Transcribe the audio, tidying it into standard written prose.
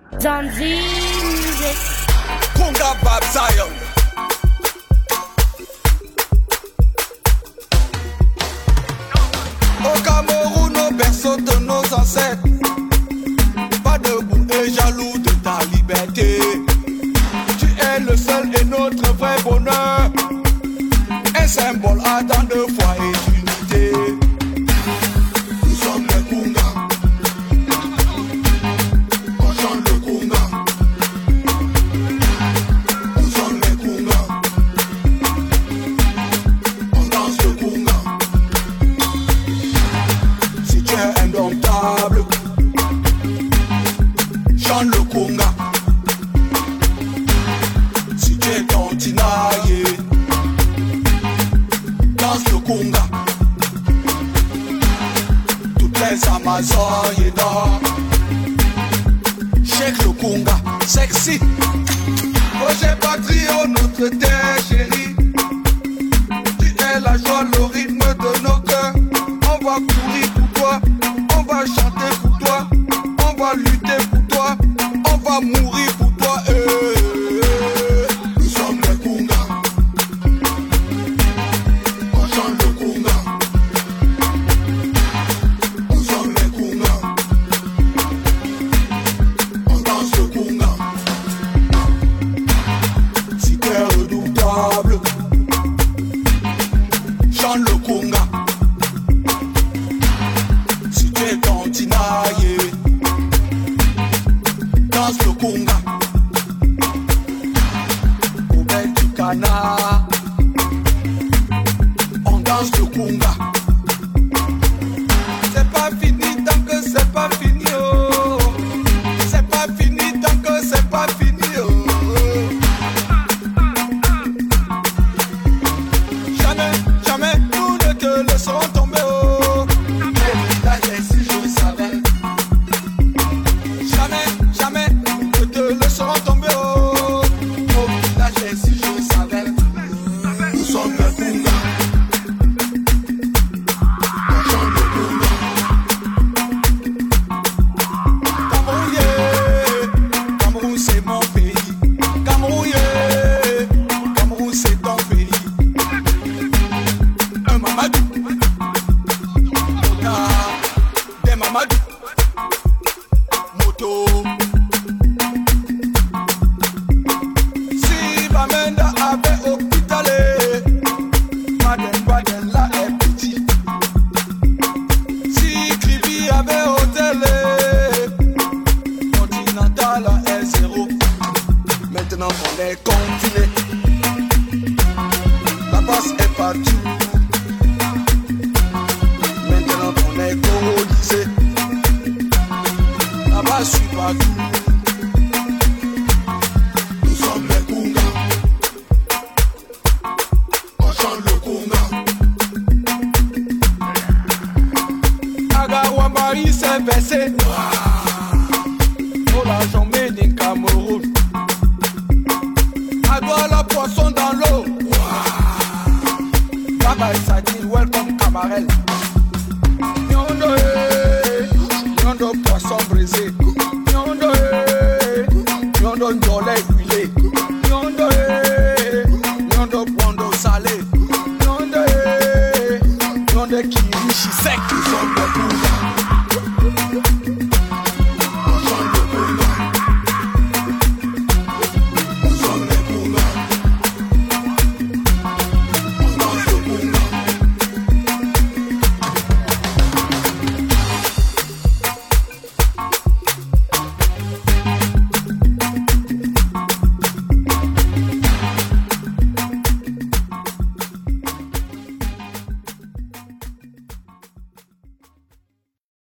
Zanzi Music. Conga Bab Zion. Au Cameroun, nos berceaux de nos ancêtres. Pas debout et jaloux de ta liberté. Tu es le seul et notre vrai bonheur. Un symbole à tant de foi et d'unité. Nous sommes les Conga. On chante le Conga. Nous sommes les Conga. On danse le Conga. Si tu es indomptable, chante le Conga. Si tu es tantinaillé, danse le Conga. Toutes les Amazones d'or, shake le Conga, sexy. Projet Patrio, notre terre chérie. Tu es la joie, le rythme de nos cœurs. On va courir pour toi, on va chanter pour toi, on va lutter pour toi, on va mourir pour toi. Nous sommes les Conga. On chante le Conga. Nous sommes les Conga. On danse le Conga. Si t'es redoutable, chante le Conga. Si tu es tantinaillé, danse le Conga. Au bel du canard, on danse le Conga. C'est pas fini tant que c'est pas fini, oh. C'est pas fini tant que c'est pas fini, oh. Jamais, jamais nous ne te laisserons tomber, oh. Mais si je savais. Jamais, jamais nous ne te laisserons tomber, oh. Au village, si je savais. Nous sommes les Conga. On chante le Conga. Cameroun, yeah. Cameroun, c'est mon pays. Cameroun, yeah. Cameroun, c'est ton pays. Un Mamadou. Oda. Des Mamadou. Moto. Si Bamenda avait hôpitalé, Baden là est petit. Si Kribi avait hôtelé, Continental là est zéro. Maintenant qu'on est confiné, la passe est partout. Maintenant qu'on est colonisé, là-bas je suis partout. Nous sommes les Conga. On chante le Conga. Agawambari s'est versé. Oh la jambe d'un Cameroun. Agua la poisson dans l'eau. Baba Sadi, welcome Camarel. Nyondo, Nyondo poisson brisé. Nyondo, Nyondo ndolé huilé. Nyondo, Nyondo pondo salé. Nyondo, Nyondo kirishi sec. Nous sommes